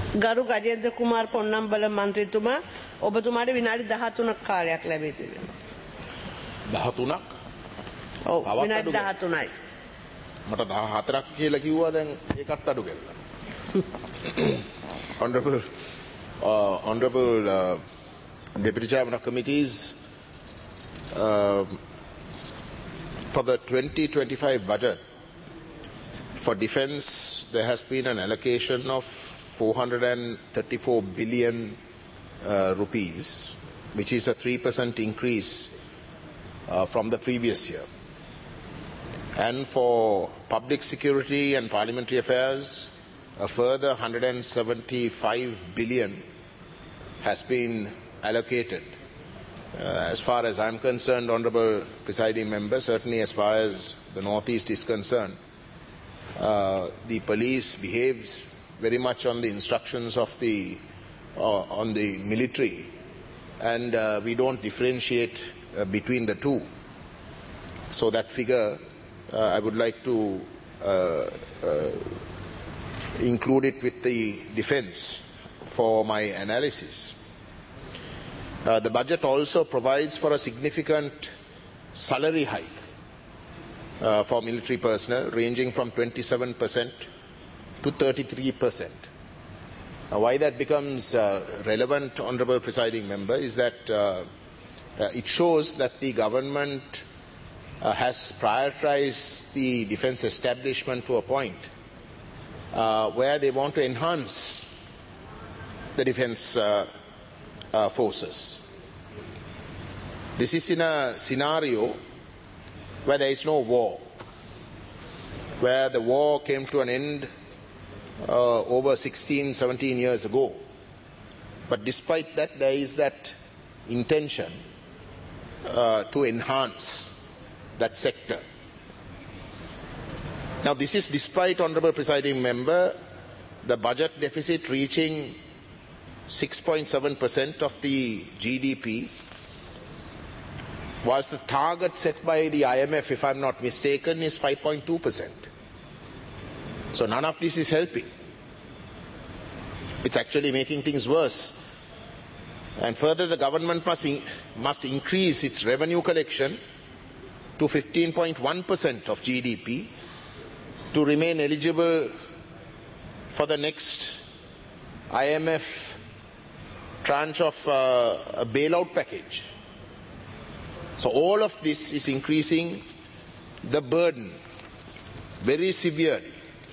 ගරු ගජේන්ද්‍ර කුමාර් පොන්නම්බල මන්ත්‍රීතුමා ඔබතුමාට විනාඩි 13ක් කාලයක් ලැබී තිබෙනවා. 13ක්? ඔව් විනාඩි 13යි. මට 14ක් කියලා කිව්වා දැන් ඒකත් අඩු කරලා. Honorable Deputy Chairman of Committees, for the 2025 budget for defence there has been an allocation of 434 billion rupees, which is a 3% increase from the previous year. And for public security and parliamentary affairs, a further 175 billion has been allocated. As far as I'm concerned, Honourable Presiding Member, certainly as far as the Northeast is concerned, the police behaves very much on the instructions of the military, and we don't differentiate between the two. So that figure, I would like to include it with the defence for my analysis. The budget also provides for a significant salary hike for military personnel, ranging from 27% to 33%. Now, why that becomes relevant, Honourable Presiding Member, is that it shows that the government has prioritized the defence establishment to a point where they want to enhance the defence forces. This is in a scenario where there is no war, where the war came to an end over 16, 17 years ago. But despite that, there is that intention to enhance that sector. Now, this is despite, Honourable Presiding Member, the budget deficit reaching 6.7% of the GDP, whilst the target set by the IMF, if I'm not mistaken, is 5.2%. So none of this is helping. It's actually making things worse. And further, the government must increase its revenue collection to 15.1% of GDP to remain eligible for the next IMF tranche of a bailout package. So all of this is increasing the burden very severely.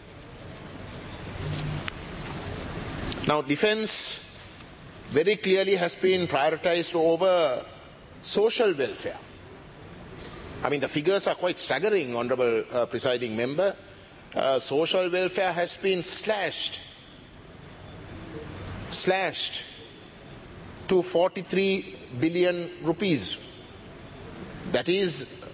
Now, defence very clearly has been prioritized over social welfare. I mean, the figures are quite staggering, Honourable Presiding Member. Social welfare has been slashed to 43 billion rupees. That is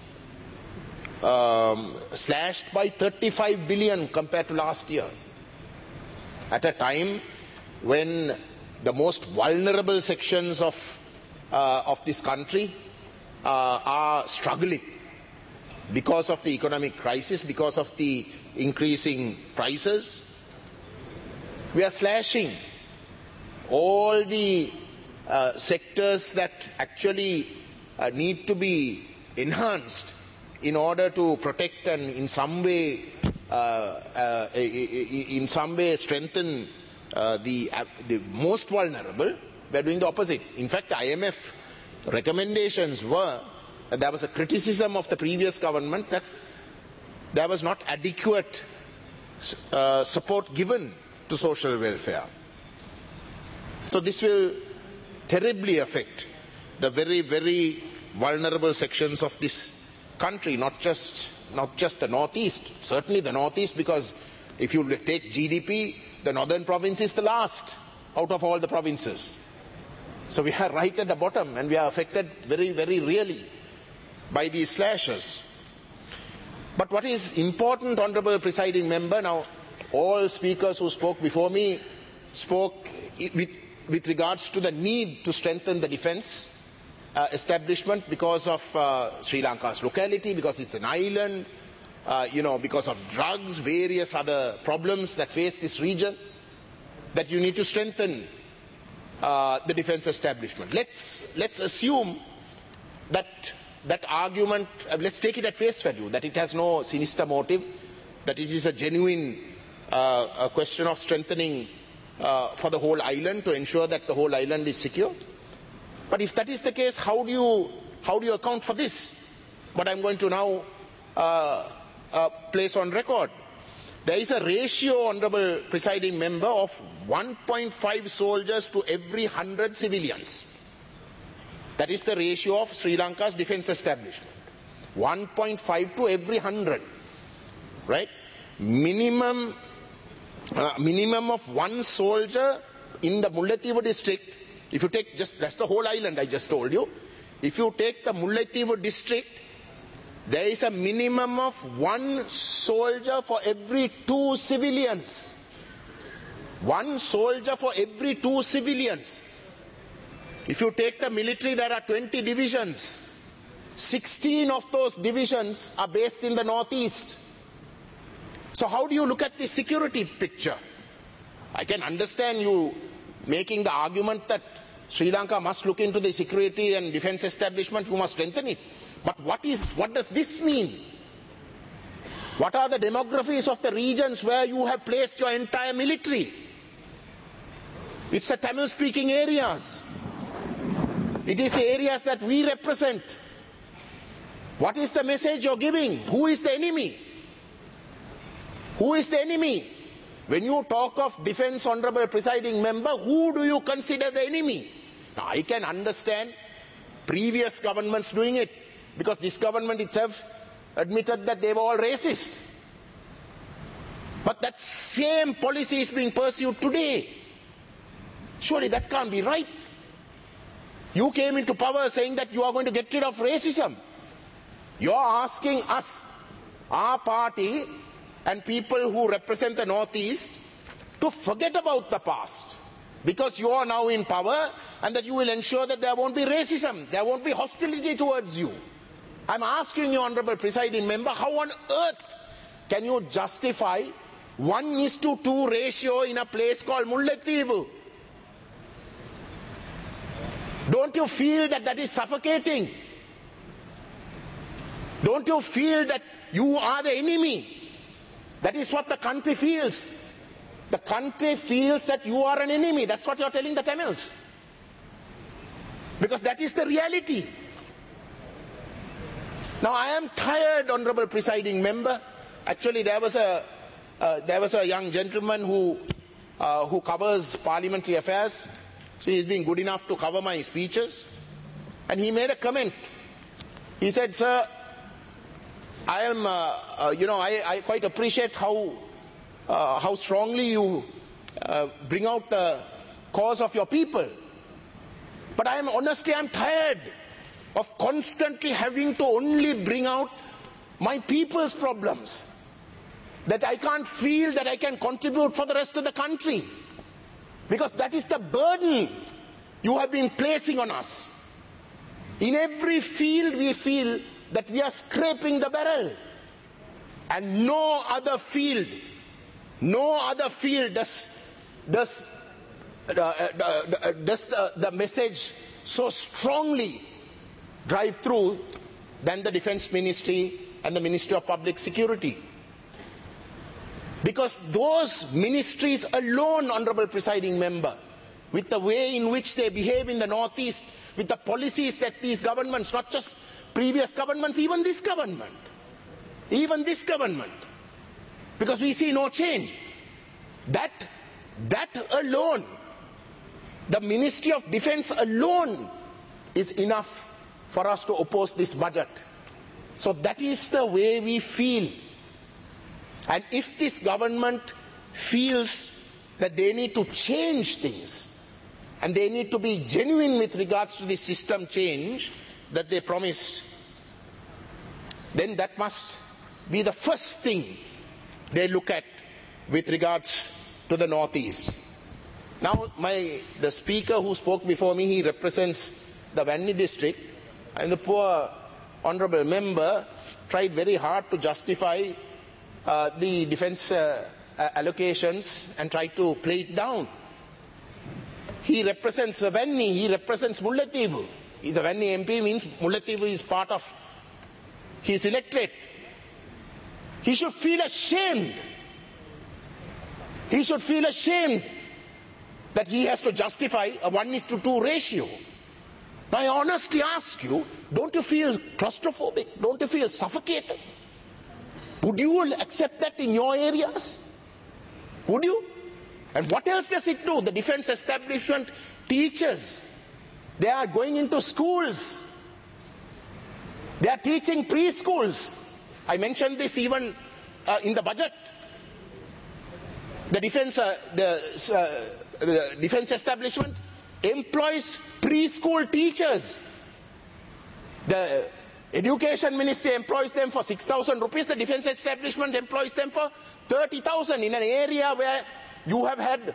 slashed by 35 billion compared to last year, at a time when the most vulnerable sections of this country are struggling because of the economic crisis, because of the increasing prices. We are slashing all the sectors that actually need to be enhanced in order to protect and in some way strengthen the most vulnerable. We are doing the opposite. In fact, the IMF recommendations were, there was a criticism of the previous government that there was not adequate support given to social welfare. So this will terribly affect the very, very vulnerable sections of this country, not just the Northeast. Certainly the Northeast, because if you take GDP, the northern province is the last out of all the provinces. So we are right at the bottom, and we are affected very, very really by these slashes. But what is important, Honourable Presiding Member, now all speakers who spoke before me spoke with regards to the need to strengthen the defence establishment because of Sri Lanka's locality, because it's an island, because of drugs, various other problems that face this region. that you need to strengthen the defense establishment. Let's assume that argument, let's take it at face value, that it has no sinister motive, that it is a genuine a question of strengthening for the whole island to ensure that the whole island is secure. But if that is the case, how do you account for this? What I'm going to now place on record. There is a ratio, Honourable Presiding Member, of 1.5 soldiers to every 100 civilians. That is the ratio of Sri Lanka's defence establishment. 1.5 to every 100. Right? Minimum of one soldier in the Mullaitivu district. If you take that's the whole island I just told you. If you take the Mullaitivu district, there is a minimum of one soldier for every 2 civilians. One soldier for every 2 civilians. If you take the military, there are 20 divisions. 16 of those divisions are based in the northeast. So how do you look at the security picture? I can understand you making the argument that Sri Lanka must look into the security and defense establishment, we must strengthen it. But what does this mean? What are the demographies of the regions where you have placed your entire military? It's the Tamil-speaking areas. It is the areas that we represent. What is the message you're giving? Who is the enemy? Who is the enemy? When you talk of defense, Honourable Presiding Member, who do you consider the enemy? Now, I can understand previous governments doing it, because this government itself admitted that they were all racist. But that same policy is being pursued today. Surely that can't be right. You came into power saying that you are going to get rid of racism. You are asking us, our party and people who represent the Northeast, to forget about the past. Because you are now in power, and that you will ensure that there won't be racism, there won't be hostility towards you. I'm asking you, Honourable Presiding Member, how on earth can you justify 1:2 ratio in a place called Mullaitivu? Don't you feel that that is suffocating? Don't you feel that you are the enemy? That is what the country feels. The country feels that you are an enemy. That's what you're telling the Tamils. Because that is the reality. Now I am tired, Honourable Presiding Member. Actually, there was a young gentleman who covers parliamentary affairs. So he's been good enough to cover my speeches. And he made a comment. He said, "Sir, I am, I quite appreciate how strongly you bring out the cause of your people. But honestly, I'm tired of constantly having to only bring out my people's problems. That I can't feel that I can contribute for the rest of the country. Because that is the burden you have been placing on us. In every field we feel that we are scraping the barrel. And no other field does the message so strongly drive through than the Defence Ministry and the Ministry of Public Security. Because those ministries alone, Honourable Presiding Member, with the way in which they behave in the Northeast, with the policies that these governments, not just previous governments, even this government, because we see no change, that alone, the Ministry of Defence alone is enough for us to oppose this budget. So that is the way we feel. And if this government feels that they need to change things, and they need to be genuine with regards to the system change that they promised, then that must be the first thing they look at with regards to the Northeast. Now, the speaker who spoke before me, he represents the Vanni district, and the poor honourable member tried very hard to justify the defence allocations and tried to play it down. he represents the Vanni, he represents Mullaitivu. He's a Vanni MP, means Mullaitivu is part of his electorate. He should feel ashamed. He should feel ashamed that he has to justify a 1:2 ratio. Now I honestly ask you, don't you feel claustrophobic? Don't you feel suffocated? Would you accept that in your areas? Would you? And what else does it do? The defense establishment teachers, they are going into schools. They are teaching preschools. I mentioned this even in the budget. The defense establishment employs preschool teachers. The education ministry employs them for 6,000 rupees. The defense establishment employs them for 30,000 in an area where you have had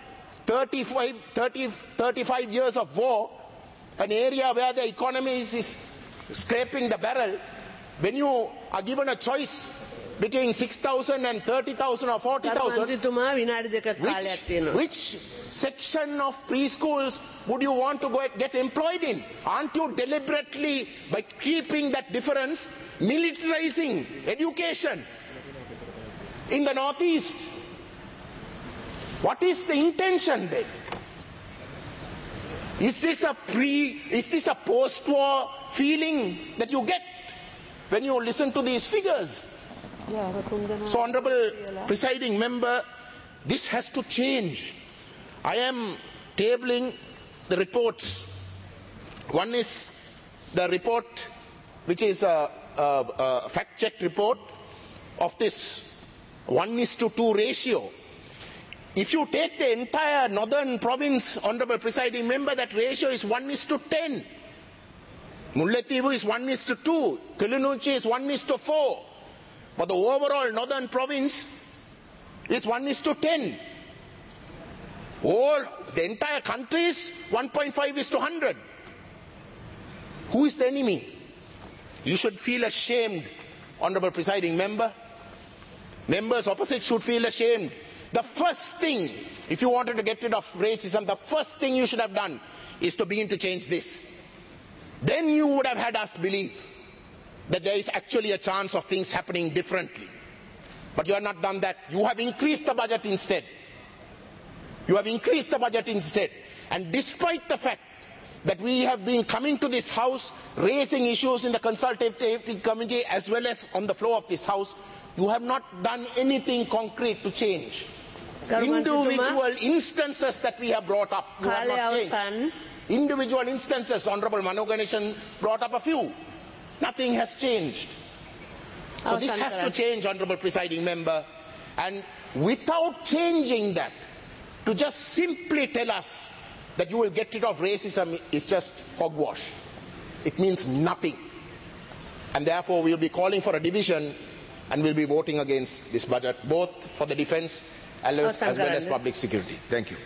35 years of war, an area where the economy is scraping the barrel. When you are given a choice between 6,000 and 30,000 or 40,000, which section of preschools would you want to get employed in? Aren't you deliberately, by keeping that difference, militarizing education in the Northeast? What is the intention then? Is this a post-war feeling that you get when you listen to these figures? So, Honourable Presiding Member, this has to change. I am tabling the reports. One is the report which is a fact-check report of this 1:2 ratio. If you take the entire northern province, Honourable Presiding Member, that ratio is 1:10. Mullaitivu is 1:2. Kilinochchi is 1:4. But the overall northern province is 1:10. The entire country is 1.5:100. Who is the enemy? You should feel ashamed, Honourable Presiding Member. Members opposite should feel ashamed. The first thing, if you wanted to get rid of racism, the first thing you should have done is to begin to change this. Then you would have had us believe that there is actually a chance of things happening differently. But you have not done that. You have increased the budget instead. You have increased the budget instead. And despite the fact that we have been coming to this House, raising issues in the Consultative Committee as well as on the floor of this House, you have not done anything concrete to change. Individual instances that we have brought up, you have not changed. Individual instances, Honourable Mano Ganeshan brought up a few. Nothing has changed. So this has to change, Honourable Presiding Member. And without changing that, to just simply tell us that you will get rid of racism is just hogwash. It means nothing. And therefore we will be calling for a division and will be voting against this budget, both for the defence as well as public security. Thank you.